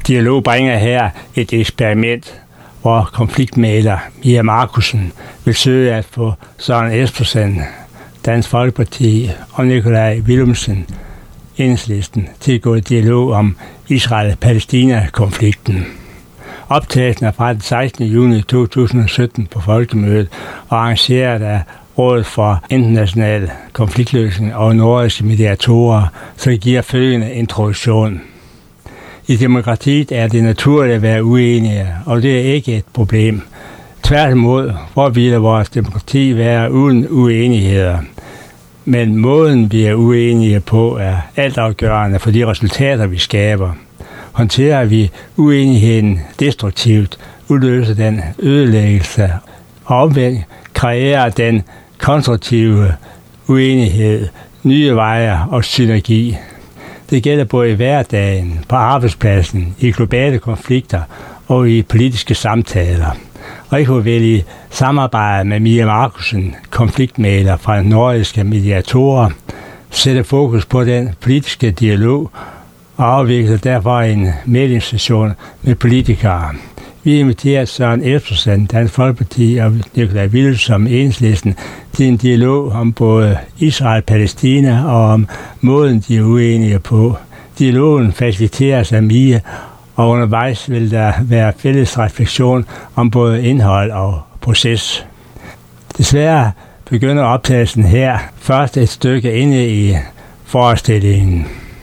Dialog bringer her et eksperiment, hvor konfliktmægler Mia Markussen vil søge at få Søren Espersen, Dansk Folkeparti, og Nikolaj Villumsen, Enhedslisten, til at gå i dialog om Israel-Palæstina-konflikten. Optagelsen er fra den 16. juni 2017 på Folkemødet og arrangeret af Rådet for International Konfliktløsning og nordiske mediatorer, så giver følgende introduktion. I demokratiet er det naturligt at være uenige, og det er ikke et problem. Tværtimod, hvor ville vores demokrati være uden uenigheder. Men måden, vi er uenige på, er altafgørende for de resultater, vi skaber. Håndterer vi uenigheden destruktivt, udløser den ødelæggelse, og omvendt kreerer den konstruktive uenighed, nye veje og synergi. Det gælder både i hverdagen, på arbejdspladsen, i globale konflikter og i politiske samtaler. Rico vil i samarbejde med Mia Markussen, konfliktmægler fra nordiske mediatorer, sætte fokus på den politiske dialog og afvikle derfor en mæglingssession med politikere. Vi inviterer Søren Espersen, Dansk Folkeparti og Nikolaj Villumsen som Enhedslisten til en dialog om både Israel-Palæstina og om måden, de er uenige på. Dialogen faciliteres af Mia, og undervejs vil der være fælles refleksion om både indhold og proces. Desværre begynder optagelsen her først et stykke inde i forestillingen.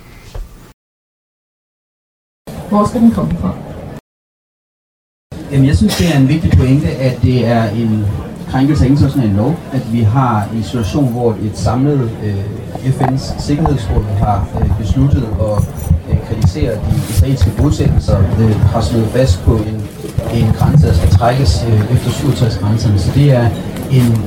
Hvor skal den komme fra? Jamen, jeg synes, det er en vigtig pointe, at det er en krænkelse af international lov, at vi har en situation, hvor et samlet FN's Sikkerhedsråd har besluttet at kritisere de israelske bosættelser, har slået fast på en grænse, der skal trækkes efter 67-grænserne. Så det er en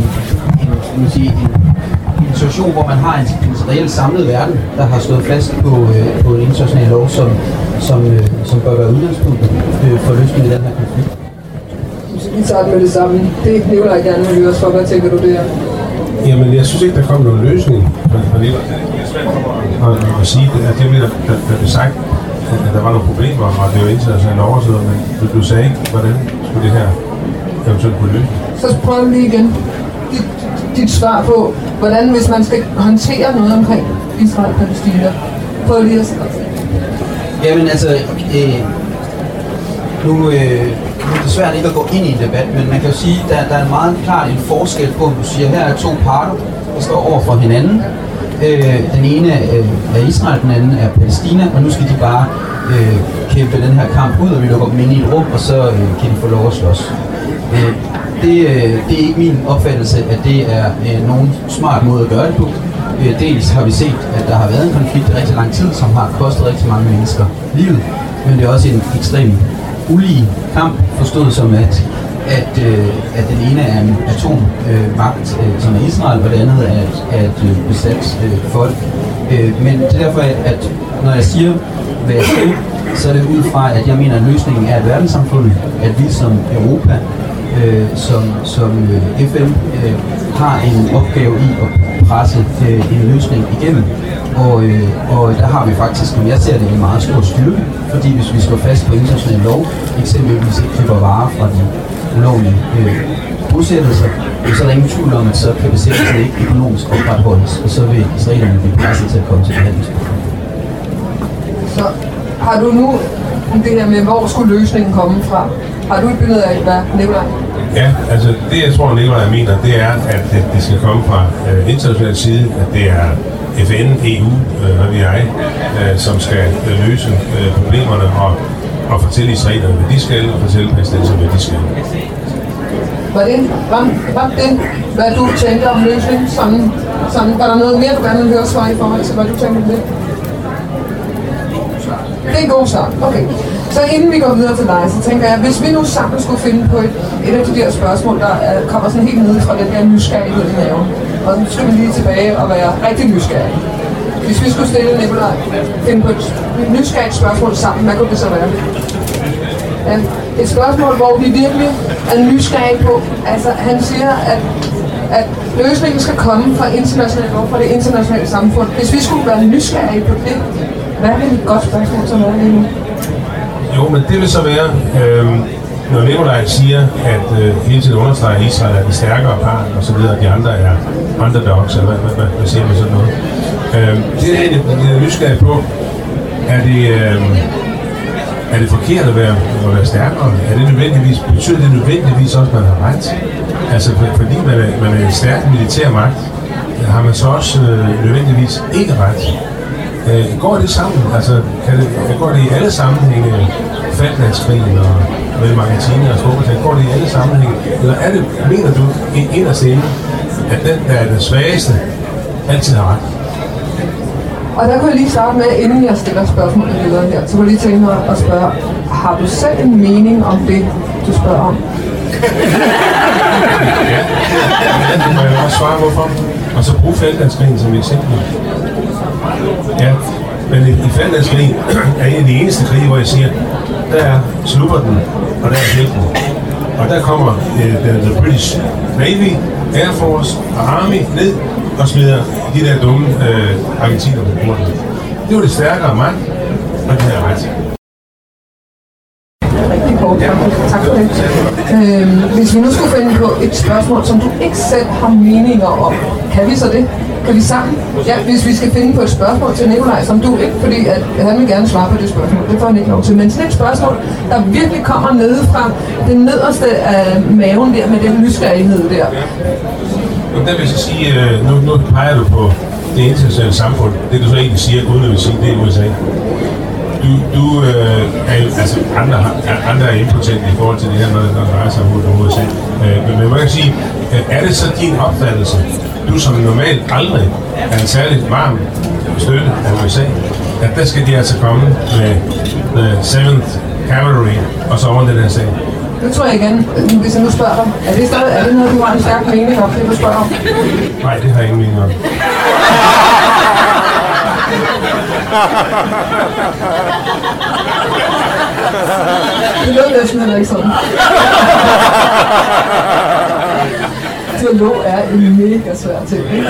situation, hvor man har en reelt samlet verden, der har slået fast på en international lov, som bør være udgangspunktet for løsningen af den her konflikt. Vi starter med det samme. Det Nikolaj gerne vil høre os for. Hvad tænker du der? Jamen, jeg synes ikke, der kom nogen løsning fra Nikolaj. Og sige, at det blev der blev sagt, at der var nogle problemer, og det var internationalt oversædet, men du sagde ikke, hvordan skulle det her eventuelt kunne løse. Så prøv lige igen dit svar på, hvordan, hvis man skal håndtere noget omkring Israel og Palæstina. Prøv lige at sige. Jamen altså, nu er det svært ikke at gå ind i en debat, men man kan jo sige, at der er meget klart en forskel på, at du siger, at her er to parter, der står over for hinanden. Den ene er Israel, den anden er Palæstina, og nu skal de bare kæmpe den her kamp ud, og vi lukker dem ind i et rum, og så kan de få lov at slås. Det er ikke min opfattelse, at det er nogen smart måde at gøre det på. Dels har vi set, at der har været en konflikt i rigtig lang tid, som har kostet rigtig mange mennesker livet, men det er også en ekstremt ulige kamp, forstået som at den ene er en atommagt, som er Israel, og det andet er et besat folk. Men det er derfor, at når jeg siger, hvad jeg siger, så er det ud fra, at jeg mener, at løsningen er et verdenssamfund, at vi som Europa, som FN, har en opgave i at presse en løsning igennem. Og der har vi faktisk, som jeg ser det, en meget stor styrke, fordi hvis vi står fast på international lov, eksempelvis ikke køber varer fra de ulovlige bosættelser, så er der ingen tvivl om, at så kan besættelsen ikke økonomisk opretholdes, og så vil israelerne blive presset til at komme til behandlingsprogram. Så har du nu det her med, hvor skulle løsningen komme fra? Har du et billede af, hvad Nikolaj? Ja, altså det jeg tror, Nikolaj mener, det er, at det skal komme fra international side, at det er FN, EU og jeg, som skal løse problemerne og fortælle israelerne, hvad de skal, og fortælle palæstinenserne, hvad de skal. Var det, hvad du tænkte om løsningen? Var der noget mere, du gerne ville høre svar i forhold til, hvad du tænkte om det? Det er en god start. Okay. Så inden vi går videre til dig, så tænker jeg, hvis vi nu sammen skulle finde på et af de der spørgsmål, der kommer sådan helt ned fra den der nysgerrighed i maven, og så skal vi lige tilbage og være rigtig nysgerrige. Hvis vi skulle stille Nikolaj, finde på et nysgerrigt spørgsmål sammen, hvad kunne det så være? Et spørgsmål, hvor vi virkelig er nysgerrige på, altså han siger, at løsningen skal komme fra internationalt lov, fra det internationale samfund. Hvis vi skulle være nysgerrige på det, hvad er det et godt spørgsmål, som er lige nu? Jo, men det vil så være, når Nikolaj siger, at hele tiden understreger, at Israel er den stærkere part, og så videre, de andre er underdogs, eller hvad siger man sådan noget? Det er nysgerrig på, er det forkert at være stærkere? Betyder det nødvendigvis også, at man har ret? Altså, fordi man er en stærk militærmagt, har man så også nødvendigvis ikke ret. Går det sammen? Altså, går det i alle sammenhænge? Falklandskrigen og mellem Argentina og Storbritannien, går det i alle sammenhænge? Eller mener du inderst inde, at den, der er den svageste, altid har ret? Og der kunne jeg lige starte med, inden jeg stiller spørgsmålet videre her, så kunne jeg lige tænke mig at spørge, har du selv en mening om det, du spørger om? Ja, det må jeg også svare hvorfor. Og så bruge Falklandskrigen som eksempel. Ja, men i Falklandskrigen er en af de eneste krige, hvor jeg siger, der er slupperten, og der er helten. Og der kommer the British Navy, Air Force og Army ned og smider de der dumme argentiner på bordet. Det var det stærkere mand, og det havde ret. Rigtig godt. Ja. Tak for det. Hvis vi nu skulle finde på et spørgsmål, som du ikke selv har meninger om, kan vi så det? Kan vi sammen? Ja, hvis vi skal finde på et spørgsmål til Nikolaj, som du ikke, fordi at han vil gerne svare på det spørgsmål, det får han ikke lov til. Men sådan et spørgsmål, der virkelig kommer nedefra, det nederste af maven der, med den nysgerrighed der. Og der vil jeg så sige, nu peger du på det internationale samfund. Det du så egentlig siger, uden at vil sige, det er USA. Du er jo, altså andre er impotente i forhold til det her, når det drejer sig om USA. Men man kan sige, er det så din opfattelse, du som normalt aldrig er en særlig varm støtte af USA, at der skal de altså komme med the 7th Cavalry og så over den her sag? Det tror jeg igen, hvis jeg nu spørger dig. Er det noget, du har en stærk mening om, det du spørger om? Nej, det har jeg ingen mening om. Det lød næsten heller ikke sådan. Dialog er en mega svær ting, ikke?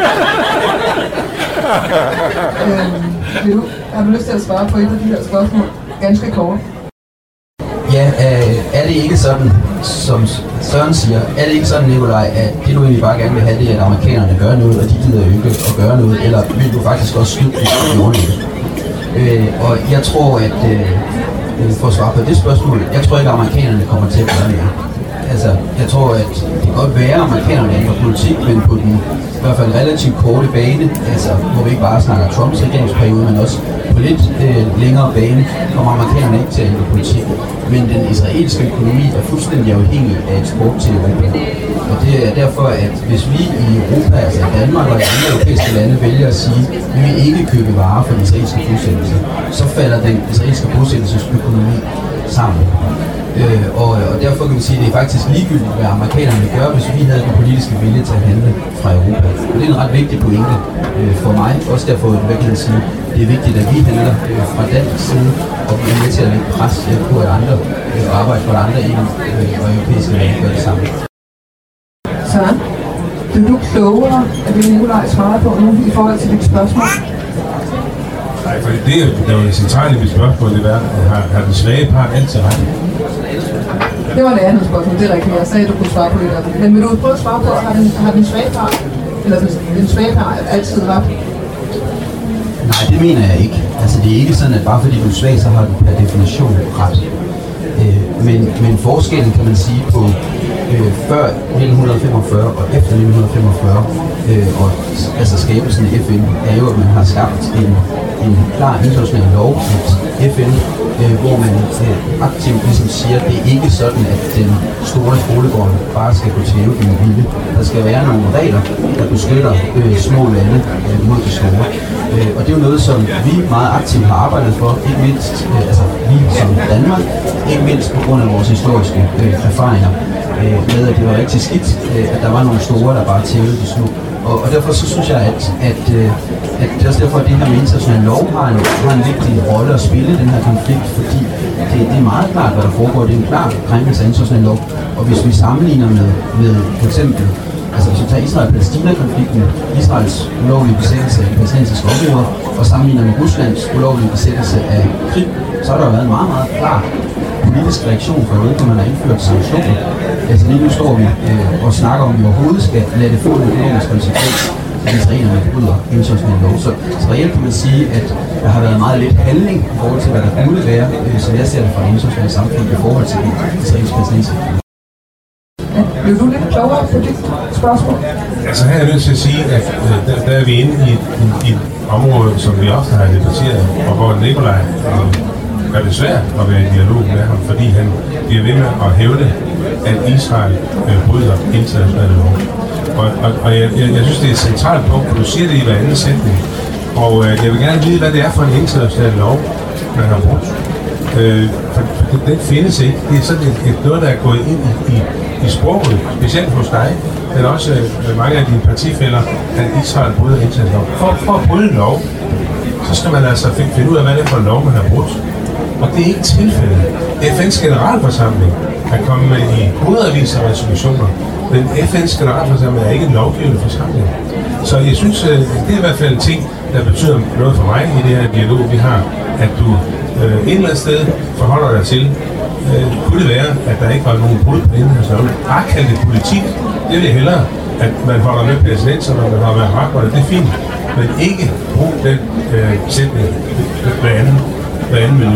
Har du lyst til at svare på et af de her spørgsmål? Ganske kort. Ja, er det ikke sådan, som Søren siger, er det ikke sådan, Nikolaj, at det du egentlig bare gerne vil have, det er, at amerikanerne gør noget, og de gider jo ikke at gøre noget, eller vil du faktisk også støtte det? Og jeg tror, at for at svare på det spørgsmål, jeg tror ikke, at amerikanerne kommer til at gøre det. Altså, jeg tror, at det kan godt være, at amerikanerne ændrer politik, men på den i hvert fald relativt korte bane, altså hvor vi ikke bare snakker Trumps regeringsperiode, men også på lidt længere bane, kommer amerikanerne ikke til at ændre politik. Men den israelske økonomi er fuldstændig afhængig af eksport til Europa. Og det er derfor, at hvis vi i Europa, altså i Danmark og i andre europæiske lande, vælger at sige, at vi vil ikke købe varer fra den israelske bosættelse, så falder den israelske bosættelsesøkonomi sammen. Og derfor kan vi sige, at det er faktisk ligegyldigt, hvad amerikanerne gør, hvis vi havde den politiske vilje til at handle fra Europa. Og det er en ret vigtig pointe for mig. Også derfor vil jeg sige, at det er vigtigt, at vi handler fra dansk side, og vi er med til at lægge pres på at andre arbejde for andre EU og europæiske lande gør det samme. Søren, blev du klogere af det, Nikolaj svarede på nu i forhold til dit spørgsmål? Nej, for det der var det centrale i mit spørgsmål, det var, har den svage part altid ret? Det var det andet spørgsmål, det er rigtigt. Jeg sagde, at du kunne svare på det der. Men vil du prøve at svare på, har den svage part, eller den svage part altid ret? Nej, det mener jeg ikke. Altså, det er ikke sådan, at bare fordi du er svag, så har du per definition ret. Men forskellen, kan man sige, på før 1945 og efter 1945, og altså skabelsen af FN, er jo, at man har skabt en klar international lov, at FN, hvor man aktivt ligesom siger, at det er ikke sådan, at den store skolegård bare skal gå til den vilde. Der skal være nogle regler, der beskytter små lande mod de store. Og det er jo noget, som vi meget aktivt har arbejdet for, ikke mindst altså vi som Danmark, ikke mindst på grund af vores historiske erfaringer med, at det var rigtig skidt, at der var nogle store, der bare tævede de små. Og derfor så synes jeg, at det er også derfor, at det her med international lov har en vigtig rolle at spille i den her konflikt, fordi det er meget klart, hvad der foregår. Det er en klar krænkelse af international lov. Og hvis vi sammenligner med for eksempel Altså hvis vi tager Israel-Palæstina-konflikten, Israels ulovlige besættelse af palæstinensiske områder, og sammenligner med Ruslands ulovlige besættelse af Krim, så har der været en meget, meget klar politisk reaktion fra noget, man har indført sanktioner. Altså lige nu står vi og snakker om, at vi overhovedet skal lade det få en økonomisk konsekvens, at israelerne bryder international lov. Så reelt kan man sige, at der har været meget lidt handling i forhold til, hvad der burde være, som jeg ser det fra internationale samfund i forhold til israelsk palæstinenser. Blev du lidt klogere på dit spørgsmål? Altså her er jeg nødt til at sige, at der er vi inde i et område, som vi ofte har debatteret, og hvor Nikolaj er det svært at være i dialog med ham, fordi han bliver ved med at hævde, at Israel bryder internationale lov. Og jeg synes, det er et centralt punkt, for du siger det i hver anden sætning. Og jeg vil gerne vide, hvad det er for en international lov, man har brugt. For den findes ikke. Det er sådan noget, der er gået ind i sproget, specielt hos dig, men også mange af dine partifæller, at Israel bryder international lov. For at bryde en lov, så skal man altså finde ud af, hvad det er for en lov, man har brudt. Og det er ikke tilfældet. FN's generalforsamling er kommet med i hundredvis af resolutioner, men FN's generalforsamling er ikke en lovgivende forsamling. Så jeg synes, det er i hvert fald en ting, der betyder noget for mig i det her dialog, vi har, at du et eller andet sted forholder dig til, kunne det være, at der ikke var nogen brud på internationalt. Bare kalde det politik, det vil jeg hellere, at man holder med palæstinenserne, når man har været magterne, det er fint, men ikke brug den sætning hver anden minut.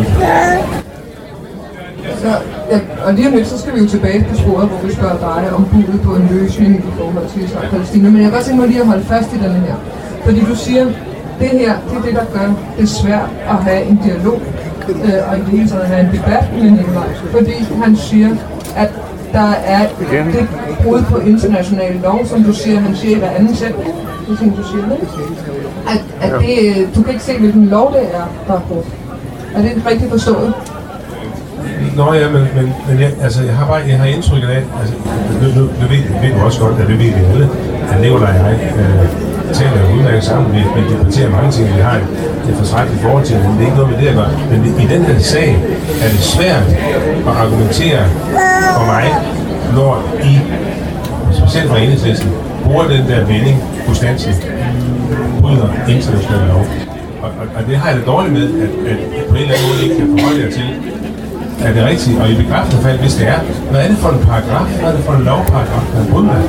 Så, ja, og lige om lidt, så skal vi jo tilbage på sporet, hvor vi spørger dig om budet på en løsning i forhold til Israel og Palæstina. Men jeg kan godt tænke mig lige at holde fast i denne her. Fordi du siger, det her, det er det, der gør det svært at have en dialog, og i det hele taget at have en debat med Nikolaj. Fordi han siger, at der er det brud på international lov, som du siger, han siger i hver anden sætning. Det er sådan, du siger det. At det, du kan ikke se, hvilken lov det er, der er brudt. Er det rigtigt forstået? Nå ja, men jeg har indtrykket af, altså, nu ved du også godt, at det ved vi alle, at Nikolaj og jeg taler udmærket sammen, vi debatterer mange ting, vi har et forstrækkeligt forhold til, men det er ikke noget med det at gøre. Men i den her sag er det svært at argumentere for mig, når I, specielt fra Enhedslisten, bruger den der vending fuldstændig bryder international lov. Og det har jeg det dårligt med, at på en eller anden måde ikke kan forholde jer til. Er det rigtigt? Og i bekræftende fald, hvis det er, hvad er det for en paragraf? Hvad er det for en lovparagraf, der er bryder?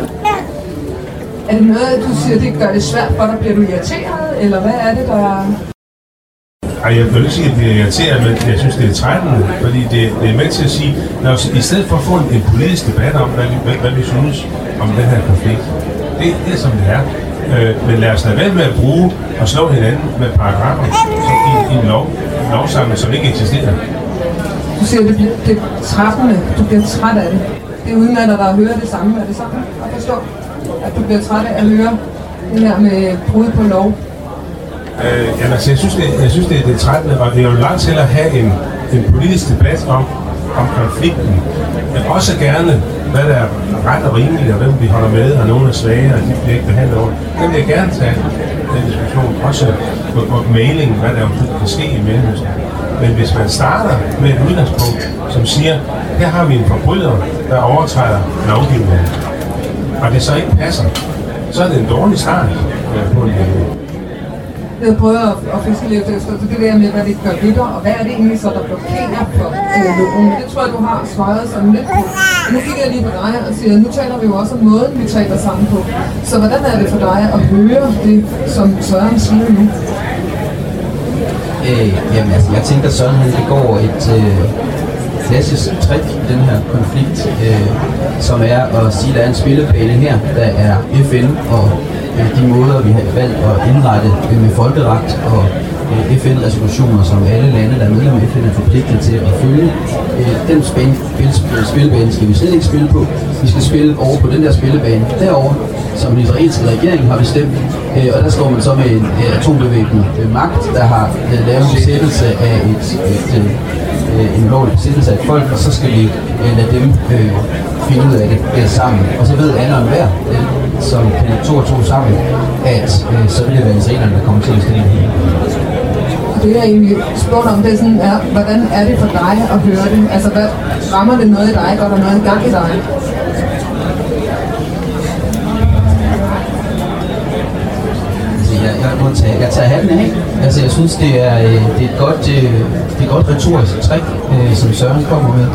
Er det noget, at du siger, det gør det svært for dig? Bliver du irriteret? Eller hvad er det, der... Ej, jeg vil ikke sige, at det er irriteret, men jeg synes, det er trættende, fordi det er med til at sige, at i stedet for at få en politisk debat om, hvad vi synes om den her konflikt, det er som det er. Men lad os da være med at bruge og slå hinanden med paragrafer i en lovsamling, som ikke eksisterer. Du siger, at det er trættende. Du bliver træt af det. Det er uden at der hører det samme. Er det sammen at forstå? At du bliver træt af at høre det her med brud på lov? Jamen, altså, jeg synes det er trættende, og det er jo langt til at have en politisk debat om konflikten. Men også gerne, hvad der er ret og rimeligt, og hvem vi holder med, og nogen er svage, og de bliver ikke behandlet over. Den vil jeg gerne tage, den diskussion. Også på mailingen, hvad der kan ske i Mellemøsten. Men hvis man starter med et udgangspunkt, som siger, her har vi en forbryder, der overtræder lovgivningen, og det så ikke passer, så er det en dårlig start på en dialog. Jeg prøver at fiske lidt efter det der med, hvad det gør ved dig, og hvad er det egentlig så, der blokerer for dialogen. Det tror jeg, du har svaret sådan lidt på. Og nu kigger jeg lige på dig og siger, nu taler vi jo også om måden, vi taler sammen på. Så hvordan er det for dig at høre det, som Søren siger nu? Jamen altså, jeg tænker sådan, at det går et klassisk trick i den her konflikt, som er at sige, at der er en spillebane her, der er FN og de måder, vi har valgt at indrette med folkeret og FN-resolutioner, som alle lande, der er medlem af FN, er forpligtet til at følge. Den spillebane skal vi slet ikke spille på. Vi skal spille over på den der spillebane derovre, som den israelske regering har bestemt. Og der står man så med en atombevæbnet magt, der har lavet en besættelse af en ulovlig besættelse af et folk, og så skal vi lade dem finde ud af det sammen. Og så ved alle og enhver, som kan to og to sammen, at så vil det være israelerne, der kommer til at stille helt. Det jeg egentlig spurgt om, det er sådan, hvordan er det for dig at høre det? Altså, hvad rammer det noget i dig? Går der noget i gang i dig? jeg tager hatten af. Altså, jeg synes, det er et godt retorisk trick, som Søren kommer med.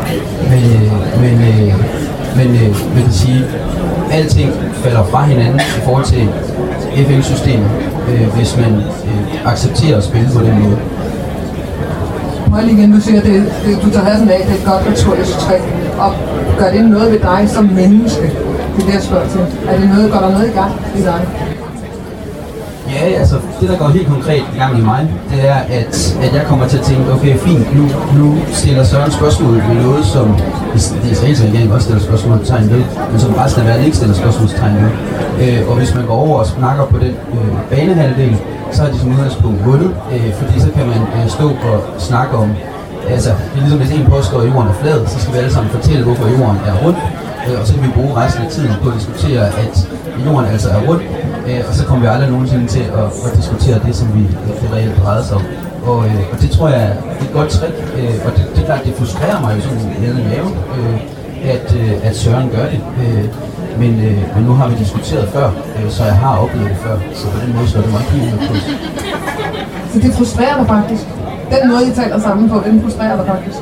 Men man kan sige, alting falder fra hinanden i forhold til FN-systemet, hvis man accepterer at spille på den måde. Igen, du siger, at du tager hatten af, det er et godt retorisk trick, og gør det noget ved dig som menneske? Det er det, jeg spørger til. Går der noget i gang i dig? Ja, altså det der går helt konkret i gang i mig, det er, at jeg kommer til at tænke, okay, fint, nu stiller Søren spørgsmål med noget, som de israelske regering også stiller spørgsmålstegn ved, men som resten af verden ikke stiller spørgsmålstegn ved. Og hvis man går over og snakker på den banehalvdel, så har de som udgangspunkt vundet, fordi så kan man stå og snakke om, altså det er ligesom hvis en påstår, at jorden er flad, så skal vi alle sammen fortælle, hvorfor jorden er rund, og så kan vi bruge resten af tiden på at diskutere, at jorden altså er rund, og så kommer vi aldrig nogensinde til at diskutere det, som det reelt drejer sig om. Og det tror jeg er et godt trick, og det er klart, det frustrerer mig jo sådan nede i maven, at Søren gør det. Men nu har vi diskuteret før, så jeg har oplevet det før, så på den måde så er det meget helt på. Så det frustrerer dig faktisk? Den måde, I taler sammen på, den frustrerer dig faktisk?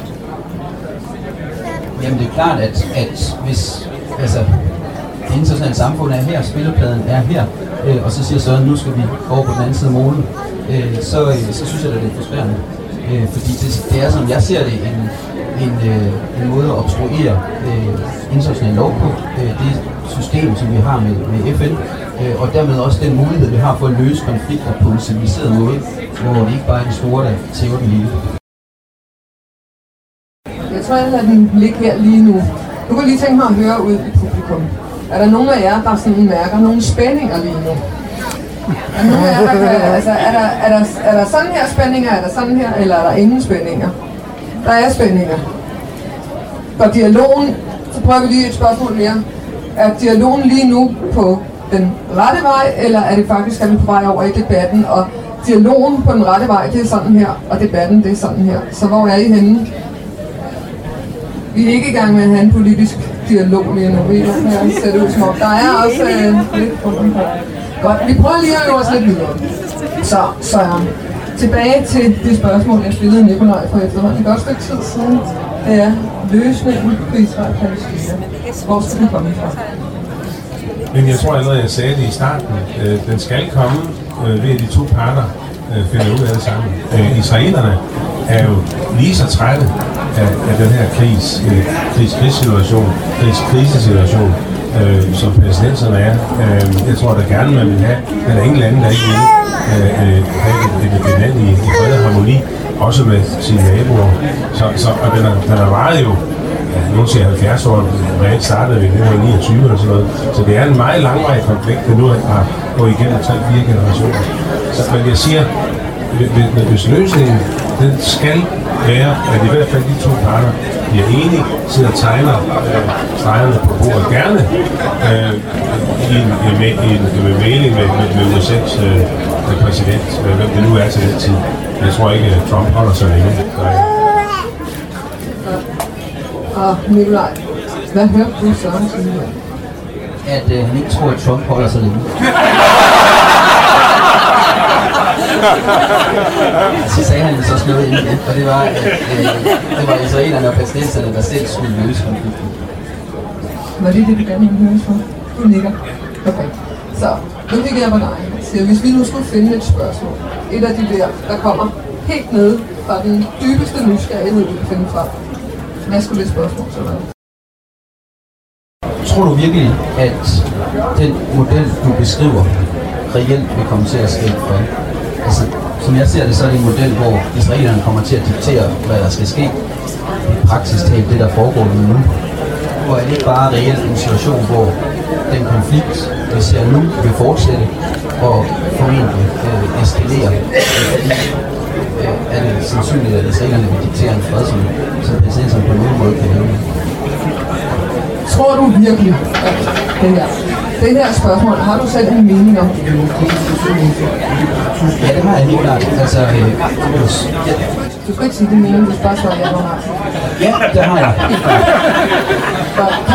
Jamen det er klart, at hvis det internationale samfund er her, spillepladen er her, og så siger Søren, nu skal vi over på den anden side af månen, så synes jeg, at det er frustrerende. Fordi det er som jeg ser det, en måde at obstruere international lov på, det system, som vi har med FN, og dermed også den mulighed, vi har for at løse konflikter på en civiliseret måde, hvor det ikke bare er de store, der tæver den lille. Jeg tror, jeg lader den ligge her lige nu. Du kan lige tænke mig at høre ud i publikum. Er der nogen af jer, der sådan mærker nogle spændinger lige nu? Er der nogen af jer, der kan, altså, er der sådan her spændinger, er der sådan her, eller er der ingen spændinger? Der er spændinger. For dialogen, så prøver vi lige et spørgsmål mere. Er dialogen lige nu på den rette vej, eller er det faktisk, at vi på vej over i debatten, og dialogen på den rette vej, det er sådan her, og debatten, det er sådan her. Så hvor er I henne? Vi er ikke i gang med at have en politisk dialog lige nu. Vi ser det ud som om. Der er også lidt rundt omkring. Godt, vi prøver lige at gå os lidt videre. Så tilbage til det spørgsmål, jeg stillede Nikolaj for efterhånden. Et godt stykke tid siden, det er løsningen på Israel-Palæstina. Hvor skal den komme fra? Men jeg tror allerede, jeg sagde det i starten. Den skal komme ved, at de to parter finder ud af det sammen. Israelerne er jo lige så trætte af den her krisesituation, som palæstinenserne er. Jeg tror da gerne, man vil have, men der er ingen lande, der ikke vil have et land i fred og harmoni, også med sine naboer. Og den er varet jo, nogen siger 70 år, reelt startede vi i 1929 eller sådan noget. Så det er en meget langvarig konflikt, der nu har gået igennem 3-4 generationer. Men jeg siger, hvis løsningen, den skal være, at i hvert fald de to parter bliver enige, sidder og tegner stregerne på bordet, gerne i en mailing med USA's præsident, hvem det nu er til den tid. Jeg tror ikke, at Trump holder så længe. Og Nikolaj, hvad hørte du så? At han ikke tror, at Trump holder så længe. Så sagde han så noget inden det, og det var, at det var israelerne og palæstinenserne, der selv skulle løse konflikten. Var det det, du gerne ville høre for? Du nikker. Okay. Så, nu kigger jeg på dig. Så hvis vi nu skulle finde et spørgsmål, et af de der kommer helt ned fra den dybeste nysgerrighed, du kan finde frem. Hvad skulle det spørgsmål så være? Tror du virkelig, at den model, du beskriver, reelt vil komme til at ske for? Altså, som jeg ser det, så er det en model, hvor israelerne kommer til at diktere, hvad der skal ske. I praksis talt det, der foregår nu. Og er det ikke bare reelt en situation, hvor den konflikt, vi ser nu, vil fortsætte og formentlig eskalere? Er det sandsynligt, at israelerne vil diktere en fred, som palæstinenserne på nogen måde kan leve? Tror du virkelig, at det her spørgsmål, har du selv en mening om det? Ja, det har jeg helt klart. Altså, du skal ikke sige din mening, hvis bare svarer ja eller nej. Ja, det har jeg.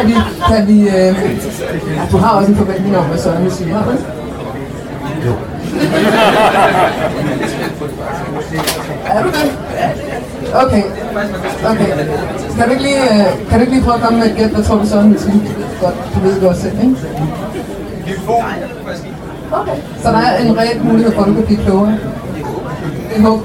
Kan vi du har også en forventning om, hvad Søren vil sige, har du? Jo. Er du det? Okay. Kan du ikke lige prøve at komme med et gæt, hvad tror du så, hvis godt, du ved godt selv, ikke? Okay, så der er en reel mulighed for, at du kan blive klogere. Det håber.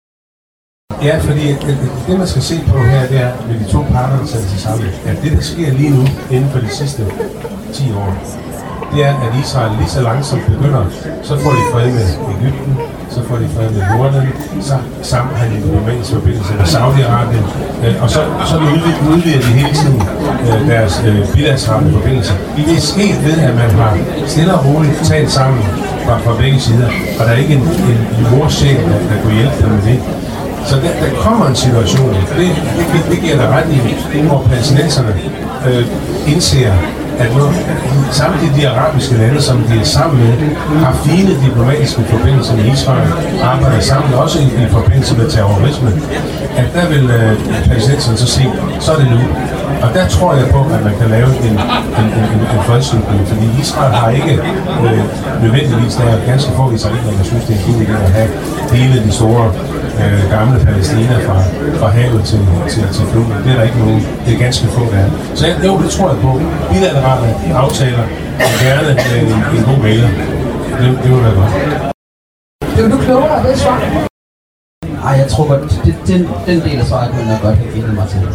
Ja, fordi det man skal se på her, det er med de to parter, der sætter sig sammen, at det der sker lige nu inden for de sidste 10 år, det er, at Israel lige så langsomt begynder, så får de fred med Egypten, så får de fred med Jordan, så sammen har de diplomatiske forbindelser med Saudi-Arabien, og så udvider de hele tiden deres bilaterale forbindelser. Det er sket ved, at man har stille og roligt talt sammen fra begge sider, og der er ikke en morsjæl, der kunne hjælpe dem med det. Så der kommer en situation, det giver der ret i, hvor palæstinenserne indser, at nu samtidig de arabiske lande, som de er sammen med, har fine diplomatiske forbindelser med Israel, arbejder sammen også i forbindelse med terrorisme, at der vil palæstinenserne så se, så er det nu. Og der tror jeg på, at man kan lave en fredsslutning, fordi Israel har ikke nødvendigvis, der er ganske få israeler, der synes, det er en god idé at have hele de store gamle Palæstina fra havet til floden. Det er der ikke nogen. Det er ganske få der. Så det tror jeg på. Bilaterale aftaler og gerne en god mailer. Det vil være godt. Det er du klogere af det svar? Ej, jeg tror godt, den del af svaret kunne jeg godt have givet mig til.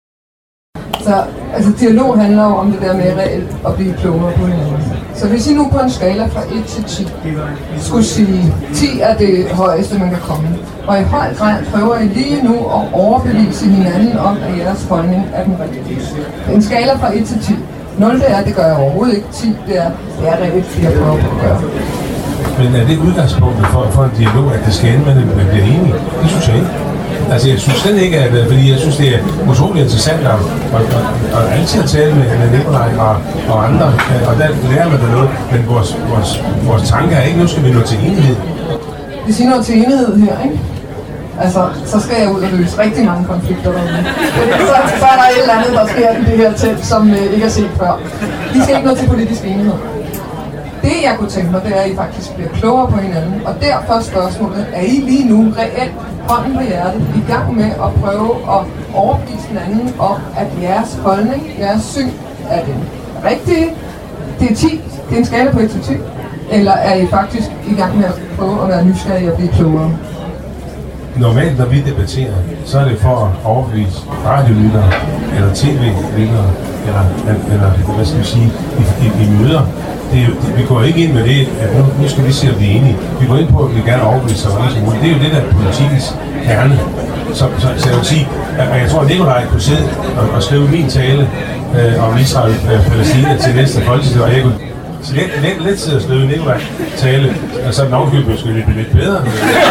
Så altså, dialog handler jo om det der med reelt at blive klogere på hinanden. Så hvis I nu på en skala fra 1 til 10 skulle sige, 10 er det højeste, man kan komme, og i høj grad prøver I lige nu at overbevise hinanden om, at jeres holdning er den rigtige. En skala fra 1 til 10. 0 det er, det gør jeg overhovedet ikke. 10 det er reelt, det jeg prøver på at gøre. Men er det udgangspunktet for en dialog, at det skal ende med, at man bliver enige? Det synes jeg ikke. Altså, jeg synes slet ikke, at fordi jeg synes, det er utroligt interessant at altid tale med Nikolaj og andre, og der lærer man noget, men vores tanke er ikke, nu skal vi nå til enighed. Hvis I når til enighed her, ikke? Altså, så skal jeg ud og løse rigtig mange konflikter derude. Så er der et eller andet, der sker i det her telt, som ikke er set før. Vi skal ikke nå til politisk enighed. Det jeg kunne tænke mig, det er, at I faktisk bliver klogere på hinanden. Og derfor spørgsmålet, er I lige nu reelt hånden på hjertet i gang med at prøve at overbevise hinanden om, at jeres holdning, jeres syn er den rigtige? Det er 10, det er en skala på 1 til 10. Eller er I faktisk i gang med at prøve at være nysgerrige og blive klogere? Normalt, når vi debatterer, så er det for at overbevise radiolyttere, eller tv-lyttere, eller hvad skal vi sige, i møder. Vi går ikke ind med det, at nu skal vi se, at vi er enige. Vi går ind på, at vi gerne overbevise sig. Det er jo det, der er politikens kerne. Så jeg vil sige, at jeg tror, at Nikolaj kunne sidde og skrive min tale om Israel og Palæstina til næste folketingsdag, og jeg kunne lidt sidde og skrive Nikolaj tale, og så navnkøbet skulle blive lidt bedre.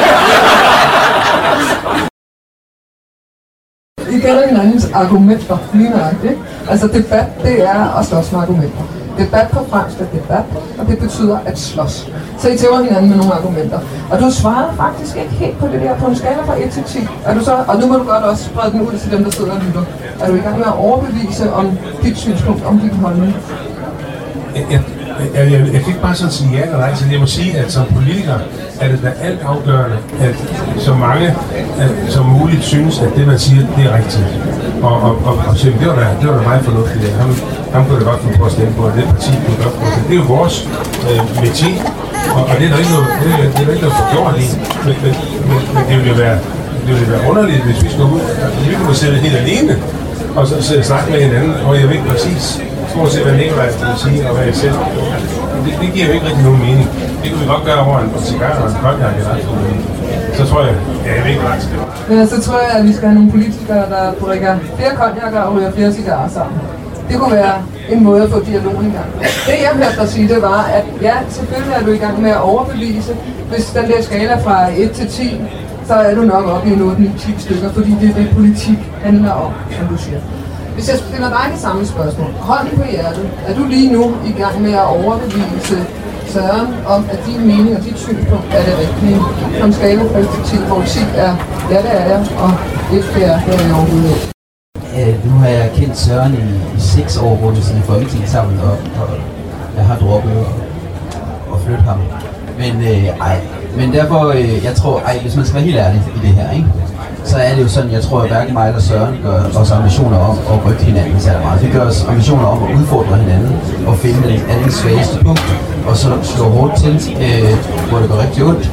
I kender hinandens argumenter, lige nøjagtigt. Altså debat, det er at slås med argumenter. Debat på fransk er debat, og det betyder at slås. Så I tæver hinanden med nogle argumenter. Og du svarede faktisk ikke helt på det der på en skala fra 1 til 10. Er du så, og nu må du godt også sprede den ud til dem, der sidder og lytter. Er du i gang med at overbevise om dit synspunkt, om din holdning? Jeg kan ikke bare sådan sige ja eller nej, så jeg må sige, at som politiker er det da alt afgørende, at så mange som muligt synes, at det man siger, det er rigtigt. Og så det var da meget fornuftigt. Ham kunne da godt få på at stemme på, og det parti kunne godt få det. Det er jo vores métier, og det er der ikke noget forgjort i. Men det ville jo være underligt, hvis vi skulle ud. Vi kunne sidde helt alene, og så sidde og snakke med hinanden, og jeg ved ikke præcis, stort set, hvad Nikolaj vil sige, og hvad jeg selv. Det giver jo ikke rigtig nogen mening. Det kunne vi godt gøre over en cigar og en cognac eller andet. Så tror jeg ved ikke ret. Men så tror jeg, at vi skal have nogle politikere, der drikker flere cognacer og ryger flere cigarer sammen. Det kunne være en måde at få dialogen i gang. Det jeg hørte dig sige, det var, at ja, selvfølgelig er du i gang med at overbevise. Hvis den der skala fra 1 til 10, så er du nok oppe i en 8-9-10 stykker, fordi det er det, politik handler om, som du siger. Hvis jeg stiller dig det samme spørgsmål, hånden på hjertet, er du lige nu i gang med at overbevise Søren om, at din mening og dit synspunkt er det rigtige? På en skala fra 1 til 10, hvor 10 er, ja det er jeg, og 1 det er jeg overhovedet ikke. Nu har jeg kendt Søren i 6 år, hvor vi sidder i Folketinget sammen, og jeg har droppet at flytte ham. Men derfor, jeg tror, hvis man skal være helt ærlig i det her, ikke? Så er det jo sådan, jeg tror, at hverken mig eller Søren gør os ambitioner om at rykke hinanden særlig meget. Vi gør os ambitioner om at udfordre hinanden og finde den andens svageste punkt, og så slå hårdt til, hvor det går rigtig ondt.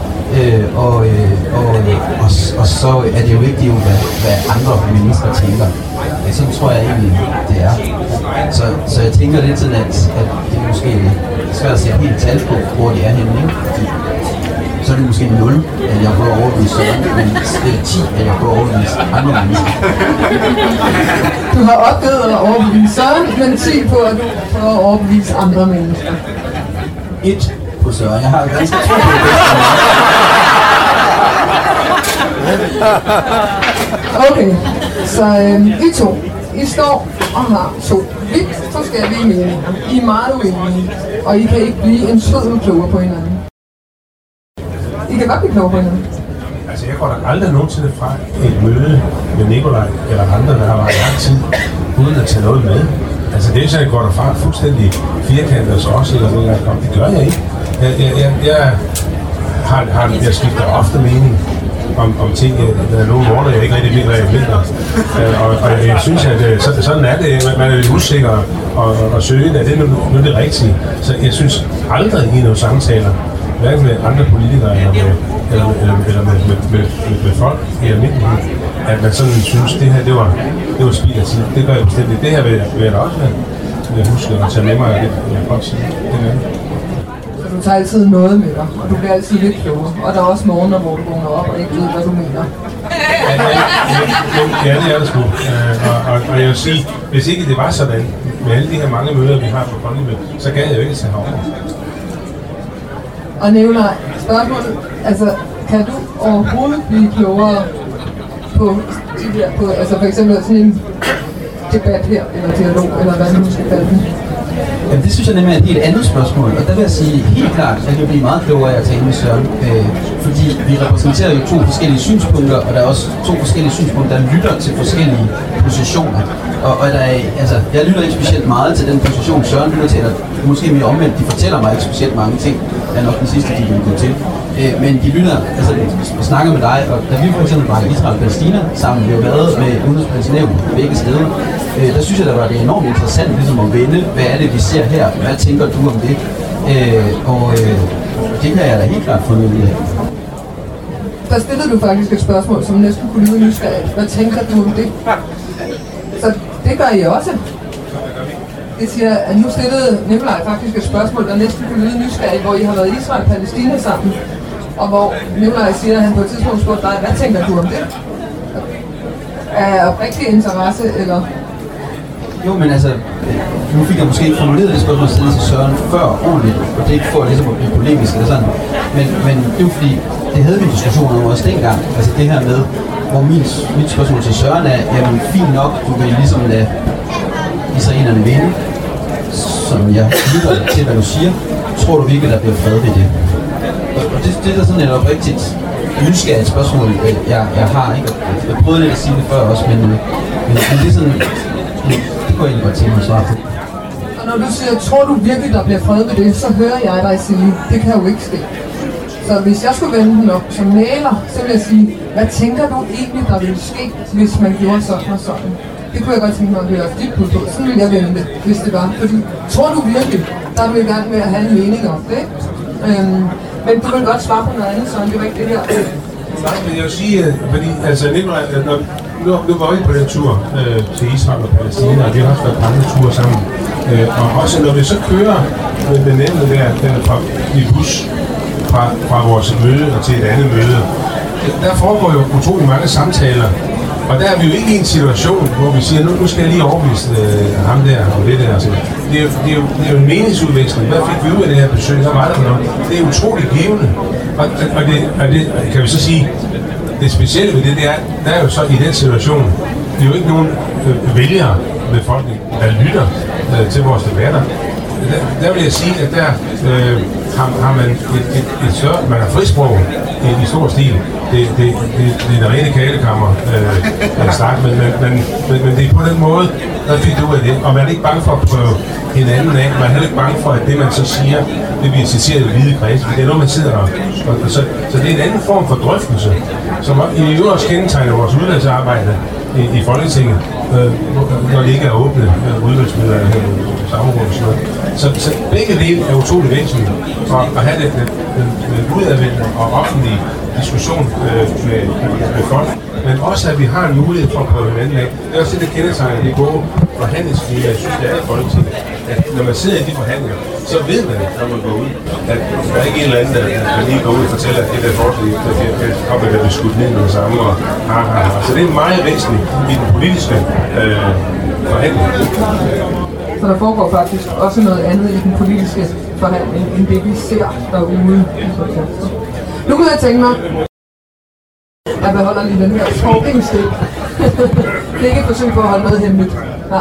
Og så er det jo vigtigt, hvad andre mennesker tænker. Sådan tror jeg egentlig, det er. Så jeg tænker lidt sådan, at det er måske svært at sætte helt tal på, hvor de er henne. Ikke? Så er det måske 0, at jeg går overbevise Søren, men det er 10, at jeg går overbevise andre mennesker. Du har opgivet at overbevise Søren, men 10 på, at du får at overbevise andre mennesker. 1 på Søren. Jeg har ganske tro på det. Okay, så I to, I står og har 2 vidt forskellige meninger. I er meget uenige, og I kan ikke blive en sød klogere på hinanden. I kan godt blive klogere på hinanden. Altså, jeg går da aldrig nogensinde fra et møde med Nikolaj eller andre, der har været lang tid, uden at tage noget med. Altså, det er sådan, at jeg går derfra fuldstændig firkantet og så også, eller sådan noget. Det gør jeg ikke. Jeg skifter ofte mening om ting. Der er nogle måneder, jeg ikke rigtig ved, hvad jeg mener. Og jeg synes, at sådan er det. Man er lidt usikker og søgende, at det nu er det rigtige. Så jeg synes aldrig i nogle samtaler, hverken med andre politikere eller med folk i almindelighed, at man sådan synes, det her det var spild af tid. Det gør jeg bestemt. Det her vil jeg da også huske at tage med mig, og det vil jeg godt sige. Så du tager altid noget med dig, og du bliver altid lidt klogere. Og der er også morgener, hvor du vågner op og ikke ved, hvad du mener. Ja, det er det sgu. Og jeg vil sige, hvis ikke det var sådan, med alle de her mange møder, vi har på Folkemødet, så gad jeg jo ikke tage herover. Og Nikolaj, spørgsmålet, altså, kan du overhovedet blive klogere på altså for eksempel sådan en debat her, eller dialog, eller hvad man nu skal kalde den? Jamen, det synes jeg nemlig er et helt andet spørgsmål, og der vil jeg sige helt klart, at jeg kan blive meget klogere af at tale med Søren, fordi vi repræsenterer jo 2 forskellige synspunkter, og der er også 2 forskellige synspunkter, der lytter til forskellige positioner. Og der er, altså, jeg lytter ikke specielt meget til den position, Søren lytter til, eller måske mere omvendt, de fortæller mig ikke specielt mange ting, det er nok den sidste, de vil gå til. Men de lytter, altså snakker med dig, og da vi for eksempel var i Israel og Palæstina sammen, vi har været med udenrigspolitisk nævn begge steder, der synes jeg, der var det enormt interessant ligesom at vende, hvad er det, vi ser her, hvad tænker du om det? Det kan jeg da helt klart få med ud af. Der stillede du faktisk et spørgsmål, som næsten kunne lyde nysgerrigt. Hvad tænker du om det? Så det gør I også. Det siger, at nu stillede Nikolaj faktisk et spørgsmål, der næsten kunne lyde nysgerrigt, hvor I har været i Israel og Palæstina sammen. Og hvor Nikolaj siger, at han på et tidspunkt spurgte dig, hvad tænker du om det? Er oprigtig interesse, eller? Jo, men altså, nu fik jeg måske ikke formuleret det spørgsmål til Søren før ordentligt, og det er ikke for ligesom at blive polemisk eller sådan. Men det er jo fordi, det havde vi en diskussion om også dengang, altså det her med, hvor mit spørgsmål til Søren er, jamen fint nok, du vil ligesom lade israelerne vinde, som jeg lytter til, hvad du siger. Tror du virkelig, der bliver fred ved det? Og det er sådan et oprigtigt nysgerrigt spørgsmål, jeg har, ikke? Jeg prøvede lidt at sige det før også, men det er sådan, det går jeg egentlig godt til at svare på. Og når du siger, tror du virkelig, der bliver fred ved det, så hører jeg dig sige, det kan jo ikke ske. Så hvis jeg skulle vende den op som maler, så vil jeg sige, hvad tænker du egentlig, der ville ske, hvis man gjorde sådan og sådan? Det kunne jeg godt tænke mig at høre dit bud på. Sådan ville jeg vende det, hvis det var. Fordi, tror du virkelig, der er du i gang med at have en mening om det, ikke? Men du vil godt svare på noget andet, så det var ikke det her. Nej, men jeg vil sige, fordi altså Nikolaj, nu var vi på den tur til Israel og Palæstina, og vi har også været på andre ture sammen. Og også når vi så kører den nævne der fra i bus fra vores møde og til et andet møde, der foregår jo utrolig mange samtaler. Og der er vi jo ikke i en situation, hvor vi siger, nu skal jeg lige overbevise ham der og det der. Altså, det er jo en meningsudveksling. Hvad fik vi ud af det her besøg? Så var der noget. Det er utroligt givende. Og det kan vi så sige, det specielle ved det er, der er jo så i den situation, det er jo ikke nogen vælgere befolkning, der lytter til vores debatter. Der vil jeg sige, at der har man et større, man har frisprog i stor stil. Det er det rene kælekammer at starte med, men det er på den måde, Hvad fik du ud af det? Og man er ikke bange for at prøve hinanden af. Man er heller ikke bange for, at det, man så siger, det bliver citeret i hvide kreds. Det er noget, man sidder og så det er en anden form for drøftelse, som i øvrigt også kendetegner vores udvalgsarbejde i Folketinget, når det ikke er åbne udvalgsmøder eller samråd og sådan noget. Så begge dele er utrolig væsentligt at have den udadvendte og offentlige diskussion med folk, men også at vi har en mulighed for at prøve hinanden af. Det er også det, der kendetegner det gode forhandlingsklima, jeg synes, det er i Folketinget. At når man sidder i de forhandlinger, så ved man, når man går ud, at der er ikke en eller anden, der lige går ud og fortæller, at det der forslag, der kommer der bliver skudt ned med det samme. Så det er meget væsentligt i den politiske forhandling. Så der foregår faktisk også noget andet i den politiske forhandling, end det vi ser derude. Nu kunne jeg tænke mig, at jeg beholder lige den her talking stick. Det er ikke et forsøg på at holde noget hemmeligt.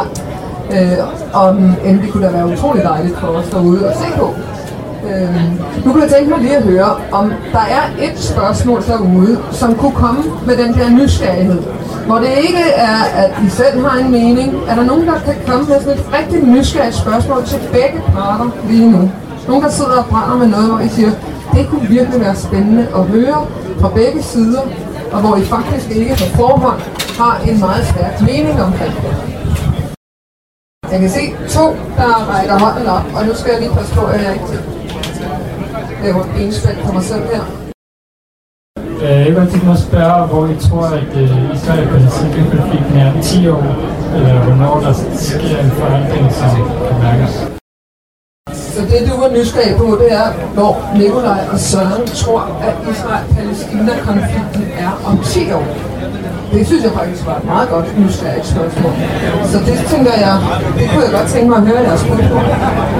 End det kunne da være utrolig dejligt for os derude at se på. Nu kunne jeg tænke mig lige at høre, om der er et spørgsmål derude, som kunne komme med den der nysgerrighed. Hvor det ikke er, at I selv har en mening. Er der nogen, der kan komme med sådan et rigtig nysgerrigt spørgsmål til begge parter lige nu? Nogen, der sidder og brænder med noget, hvor I siger, det kunne virkelig være spændende at høre fra begge sider, og hvor I faktisk ikke på forhånd har en meget stærk mening omkring det. Jeg kan se 2, der rækker hånden op, og nu skal jeg lige passe på, at jeg ikke laver en spænd på mig selv her. Jeg vil godt tænke mig at spørge, hvor I tror, at Israel-Palæstina-konflikten er 10 år, eller hvornår der sker en forandring, som kan mærkes. Så det, du var nysgerrig på, det er, hvor Nikolaj og Søren tror, at Israel-Palæstina-konflikten er om 10 år. Det synes jeg faktisk var et meget godt nysgerrigt spørgsmål. Så det tænker jeg, det kunne jeg godt tænke mig at høre jeres bud på.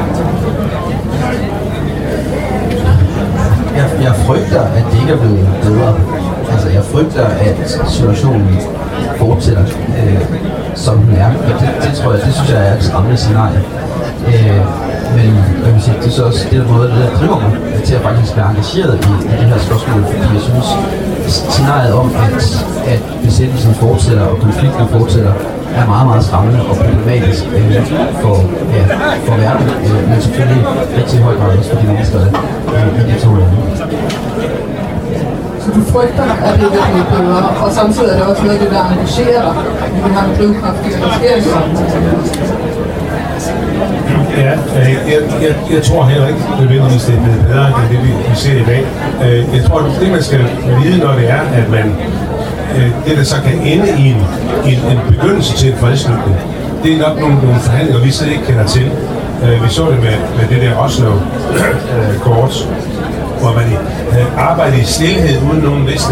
Jeg frygter, at det ikke er blevet bedre. Altså, jeg frygter, at situationen fortsætter, som den er. Og det synes jeg er et skræmmende scenarie. Men jeg vil sige, det er så også det måde, der driver mig til at faktisk være engageret i det her spørgsmål, fordi jeg synes, scenariet om, at besættelsen fortsætter og konflikten fortsætter, er meget, meget skræmmende og problematisk for verden, men selvfølgelig rigtig højt meget også for de mennesker i de 2 lande. Så du frygter, at det vil blive bedre, og samtidig er det også noget af det, der engagerer dig, at vi har en drivkraft i, at der sker i samfundet. Ja, jeg tror heller ikke nødvendigvis, det er blevet bedre end det, vi ser i dag. Jeg tror, det man skal vide, når det er, at man det, der så kan ende i en begyndelse til en fredsslutning, det er nok nogle forhandlinger, vi slet ikke kender til. Vi så det med det der Oslo-kort, hvor man arbejder i stillhed uden nogen vidste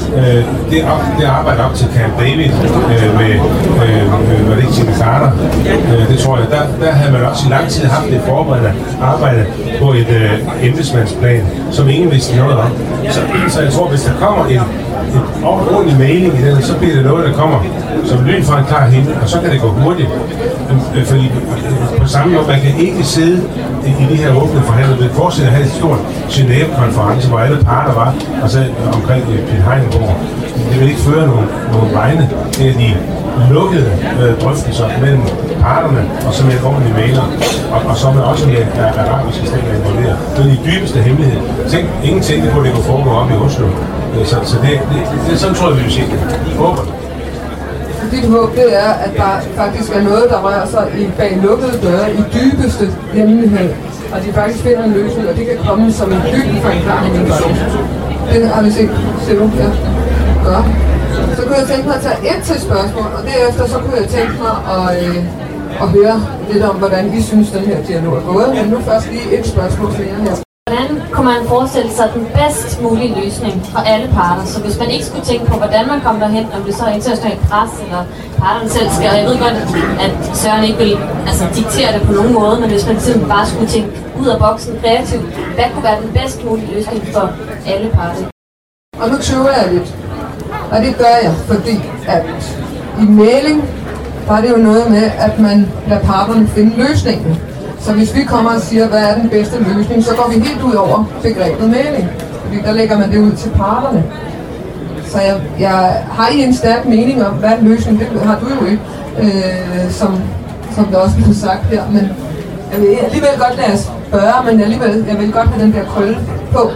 det arbejde op til Camp David med var det ikke Jimmy Carter, det tror jeg, der havde man også i lang tid haft et forberedende arbejde på et embedsmandsplan, som ingen vidste noget om. Så jeg tror, hvis der kommer en ordentlig mailing i den, så bliver det noget, der kommer som lyn fra en klar himmel, og så kan det gå hurtigt. Fordi på samme måde, man kan ikke sidde i de her åbne forhandlinger. Vi forestiller at have et stort Genève-konference, hvor alle parter var, og så omkring Piet Hein-borg. Det vil ikke føre nogle vegne. Det er de lukkede drøftelser mellem parterne, og så med en ordentlig mailer, og så med også med arabiske stater involveret. Det er de dybeste hemmelighed. Ingen tænkte på, at det kunne foregå op i Oslo. Så det er sådan, tror jeg, vi vil sige det. Håber. Dit håb, det er, at der faktisk er noget, der rører sig bag lukkede døre i dybeste hemmelighed. Og de faktisk finder en løsning, og det kan komme som en dyb forklaring. Det har vi set. Ser du? Ja. Godt. Så kunne jeg tænke mig at tage et til spørgsmål, og derefter så kunne jeg tænke mig at høre lidt om, hvordan I synes, den her dialog er gået. Men nu først lige et spørgsmål til jer her. Hvordan kunne man forestille sig den bedst mulige løsning for alle parter? Så hvis man ikke skulle tænke på, hvordan man kommer derhen, om det så er internationalt pres, eller parterne selv skal, og jeg ved godt, at Søren ikke vil diktere det på nogen måde, men hvis man simpelthen bare skulle tænke ud af boksen kreativt, hvad kunne være den bedst mulige løsning for alle parter? Og nu tøver jeg lidt. Og det gør jeg, fordi at i mailing, der er det jo noget med, at man lader parterne finde løsningen. Så hvis vi kommer og siger, hvad er den bedste løsning, så går vi helt ud over begrebet mailing. Fordi der lægger man det ud til parterne. Så jeg har I en stærk mening om, hvad er løsningen? Det har du jo ikke, som der også blev sagt her, men jeg vil alligevel godt lade os spørge, men jeg vil godt have den der krølle på.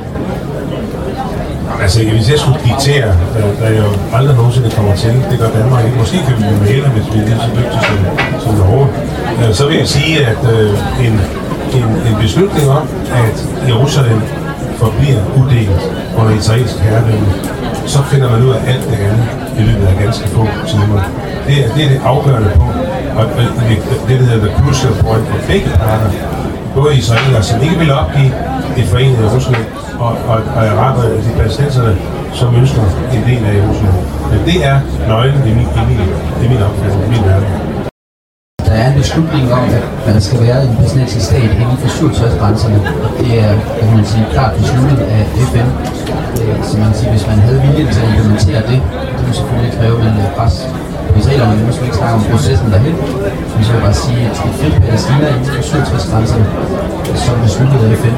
Altså, hvis jeg skulle diktere, der jo aldrig nogensinde kommer til, det gør Danmark ikke. Måske kan vi blive med hvis vi er så dygtige som Norge. Så vil jeg sige, at en beslutning om, at Jerusalem forbliver uddelt under israelsk herredømme, så finder man ud af alt det andet i løbet af ganske få timer. Det er det afgørende punkt, og det hedder the crucial point for begge parter, både israelere, som ikke vil opgive et forenet Jerusalem, og araber, de palæstinenserne, som ønsker en del af Jerusalem. Men det er nøglen i min opfattelse, i min verden. Der er en beslutning om, at der skal være en palæstinensisk stat inden for 67-grænserne. Det er, kan man sige, klart besluttet af FN. Så man kan sige, hvis man havde viljen til at implementere det, det vil selvfølgelig kræve en pres på israelerne. Nu skal vi ikke snakke om processen derhen. Men så vil jeg bare sige, at et frit Palæstina inden for 67-grænserne, som besluttet af FN,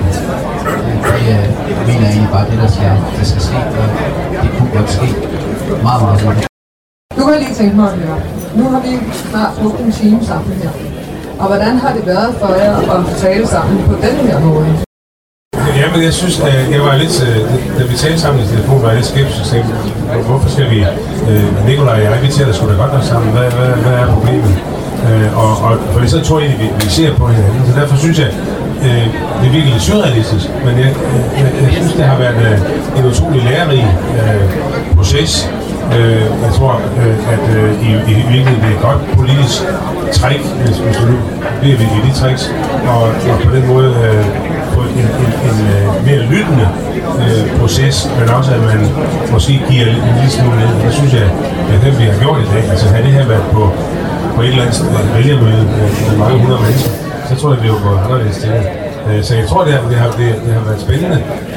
det mener jeg egentlig bare det, der skal ske. Det kunne godt ske meget, meget hurtigt. Nu kan jeg lige tænke mig at høre. Nu har vi snart brugt en time sammen her. Og hvordan har det været for jer at tale sammen på den her måde? Jamen, jeg synes, jeg var lidt, da vi talte sammen i telefon, var jeg lidt skeptisk. Hvorfor skal vi, Nikolaj og jeg, vi taler sgu da godt nok sammen. Hvad er problemet? For så tror jeg egentlig, vi ser på hinanden. Så derfor synes jeg, det er virkelig surrealistisk. Men jeg synes, det har været en utrolig lærerig proces. Jeg tror, at i virkeligheden det er et godt politisk træk, hvis nu bliver vi i de tricks, og på den måde få en mere lyttende proces, men også at man måske giver en lille smule ned. Det synes jeg, at det vi har gjort i dag, altså havde det her været på et eller andet vælgermøde med mange hundrede mennesker, så tror jeg, det var gået anderledes til. Så jeg tror, det har været spændende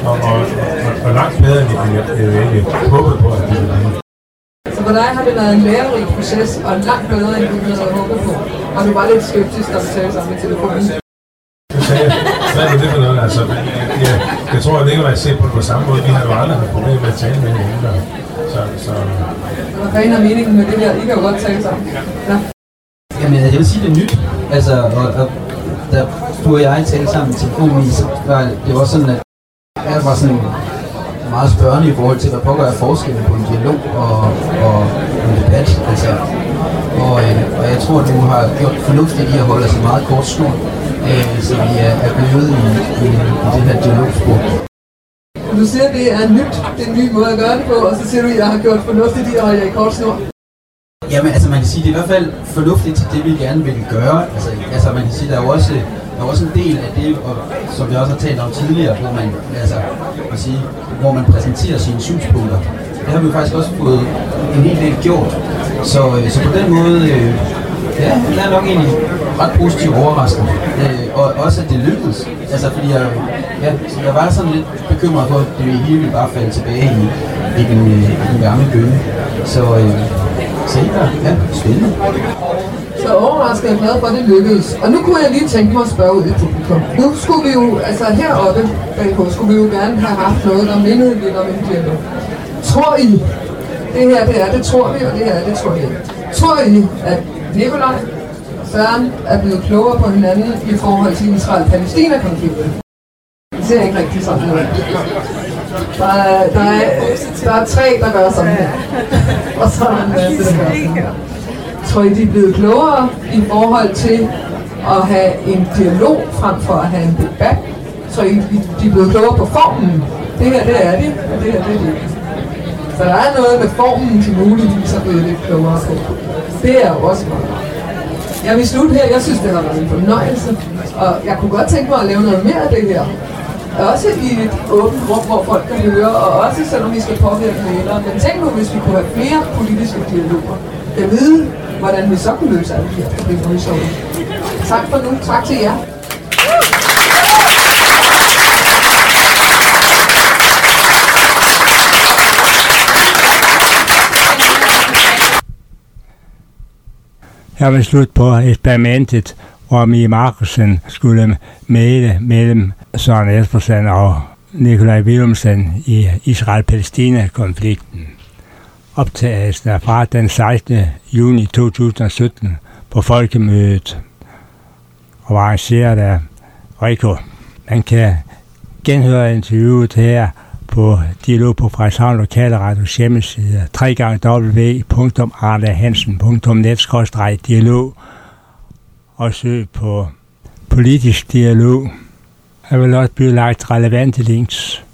og langt bedre, end jeg egentlig håbede på, at det ville blive. Så for dig har det været en lærerig proces, og langt bedre, end du havde håbet på. Og du var lidt skeptisk, da du talte sammen i telefonen. Hvad er det for noget? Altså, jeg tror, at Nikolaj ser på det på samme måde. Vi har jo aldrig haft problemer med at tale med hinanden. Så... Hvad fanden er meningen med det her? I kan jo godt tale sammen. Ja. Jamen, jeg vil sige, det er nyt. Altså, og da du og jeg talte sammen i telefonen, så var det var sådan, at jeg var sådan meget spørgende i forhold til, hvad pokker er forskellen på en dialog og en debat. Altså, og jeg tror, at du har gjort fornuftigt i at holde os i meget kort snor, så vi er blevet i det her dialogspor. Du siger, at det er nyt, det er en ny måde at gøre det på, og så siger du, at jeg har gjort fornuftigt i at holde jer i kort snor. Jamen, altså man kan sige, det er i hvert fald fornuftigt til det, vi gerne vil gøre. Altså man kan sige, der er jo også en del af det, og, som vi også har talt om tidligere, hvor man præsenterer sine synspunkter. Det har vi faktisk også fået en hel del gjort. Så på den måde, det er nok egentlig ret positivt overraskende. Og også at det lykkedes. Altså fordi jeg var sådan lidt bekymret for, at det hele ville bare falde tilbage i den gamle gynge. Så spændende. Så overrasket og glad for, at det lykkedes. Og nu kunne jeg lige tænke mig at spørge ud i publikum. Nu skulle vi jo, altså heroppe bagpå, skulle vi jo gerne have haft noget, der mindede lidt om en dialog. Tror I, det her det tror vi, og det her det tror I ikke. Tror I, at Nikolaj og Søren er blevet klogere på hinanden i forhold til Israel-Palæstina-konflikten? Det ser ikke rigtig sådan ud. Der er 3, der gør sådan her. Og så er der en masse, der gør sådan her. Tror I, de er blevet klogere i forhold til at have en dialog frem for at have en debat? Tror I, de er blevet klogere på formen? Det her, det er de, og det her, det er de. Så der er noget med formen, til muligvis er blevet lidt klogere på. Det er jo også meget. Jeg vil slutte her. Jeg synes, det har været en fornøjelse. Og jeg kunne godt tænke mig at lave noget mere af det her. Også i et åbent rum, hvor folk kan høre, og også selvom vi skal påvirke vælgere. Men tænk nu, hvis vi kunne have flere politiske dialoger. Jeg ved, hvordan vi så kunne løse alle de her problemer. Tak for nu. Tak til jer. Jeg vil slutte på eksperimentet, hvor Mie Markussen skulle mægle mellem Søren Espersen og Nikolaj Villumsen i Israel-Palæstina-konflikten. Optagelsen er fra den 16. juni 2017 på Folkemødet og var arrangeret af Rico. Man kan genhøre interviewet her på Dialog på Frederikshavn Lokale Radios hjemmeside www.arnehansen.net/dialog og søg på politisk dialog. Jeg vil også blive lagt relevante links.